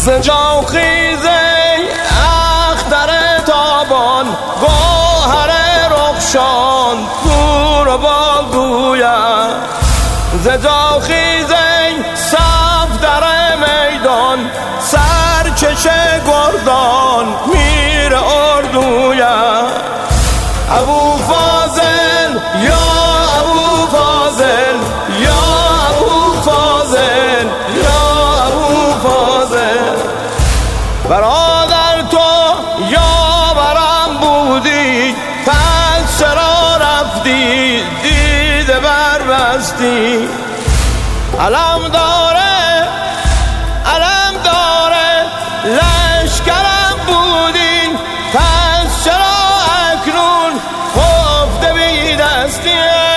ز جا خیز ای اختر تابان، گوهر رخشان پور بالگویم. ز جا خیز ای صفدر میدان، سرکش گردان میر اردویم. ابو فاضل یا ابو فاضل، یا ابو فاضل، یا ابو فاضل. برادر تو یاورم بودی، پس چرا رفتی دیده بربستی؟ علم داره علم داره لشکرم بودی، پس چرا اکنون خفته بی دستی؟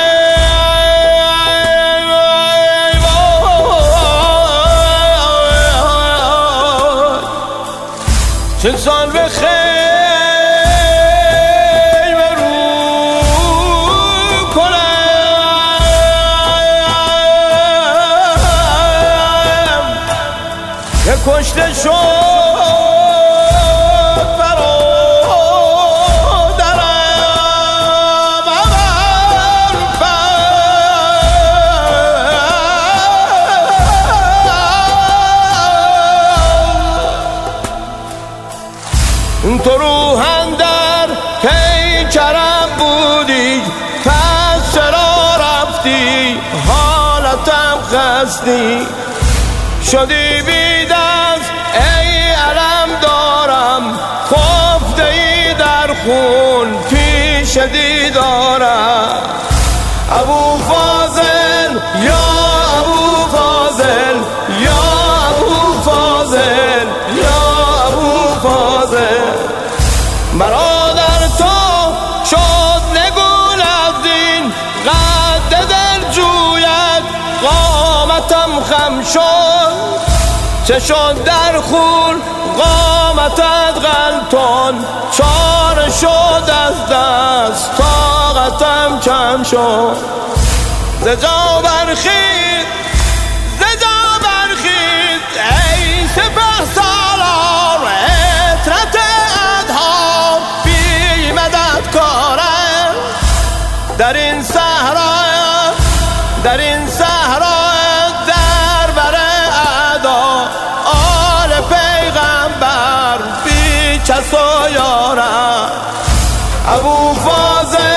چه سال به خیمه رو کنم، یه کشته شد تو روحن در پیکرم بودی، پس چرا رفتی حالتم خستی؟ شدی بی دست ای علم دارم، خفته ای در خون پیش دیدارم. ابو فاضل یا ابو فاضل، یا ابو فاضل، یا ابو فاضل. برادر تو شد نگون از دین، قد دل جوید قامتم خم شد. چه شد در خون قامتت غلطان، چاره شد از دست طاقتم کم شد. ز جا برخیز ز جا برخیز ای سپهسالار، عطرت ادها بی مددکارم. در این صحرا در این صحرا در بر اعدا، آل پیغمبر بی کس و یارم. ابو فاضل